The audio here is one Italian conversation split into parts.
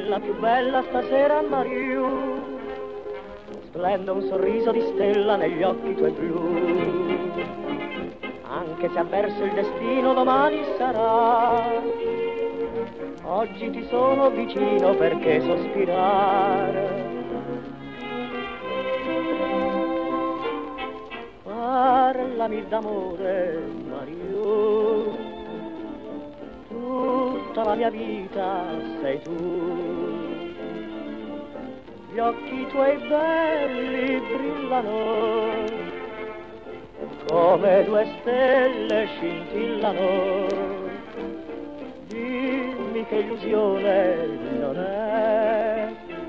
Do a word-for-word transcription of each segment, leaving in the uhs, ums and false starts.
la più bella stasera, Mariù. Splende un sorriso di stella negli occhi tuoi blu. Anche se avverso il destino domani sarà, oggi ti sono vicino perché sospirare. Parlami d'amore, Mariù, tutta la mia vita sei tu. Gli occhi tuoi belli brillano, come due stelle scintillano. Dimmi che illusione non è,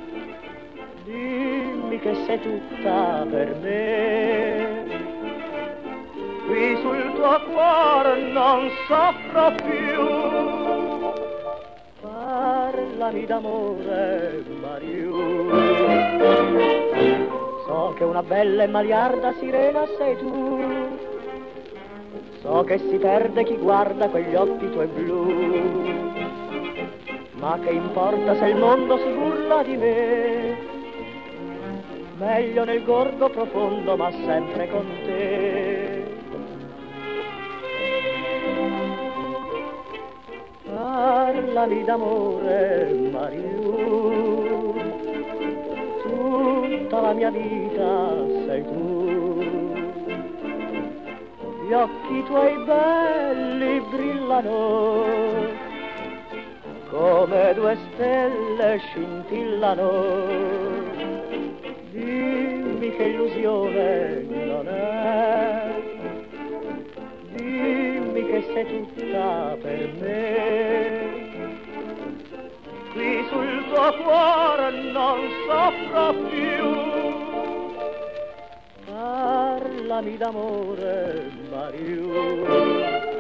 dimmi che sei tutta per me. Qui sul tuo cuore non soffro più. Parlami d'amore, Mariù. So che una bella e maliarda sirena sei tu. So che si perde chi guarda quegli occhi tuoi blu. Ma che importa se il mondo si burla di me? Meglio nel gorgo profondo, ma sempre con te. Parlami d'amore, Mariù, tutta la mia vita sei tu. Gli occhi tuoi belli brillano, come due stelle scintillano. Dimmi che illusione non è, dimmi che sei tutta per me. Qui sul tuo cuore non soffro più. Parlami d'amore, Mariù.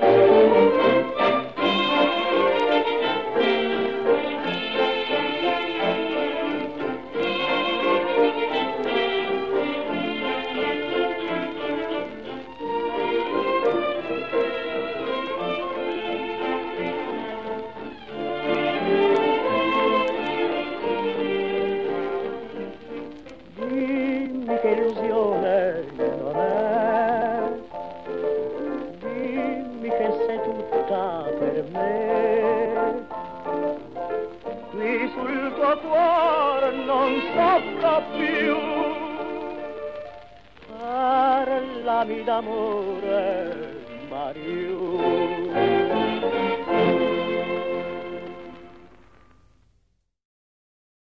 Che illusione non è, dimmi che sei tutta per me. Qui sul tuo cuore non soffro più. Parlami d'amore, Mariù.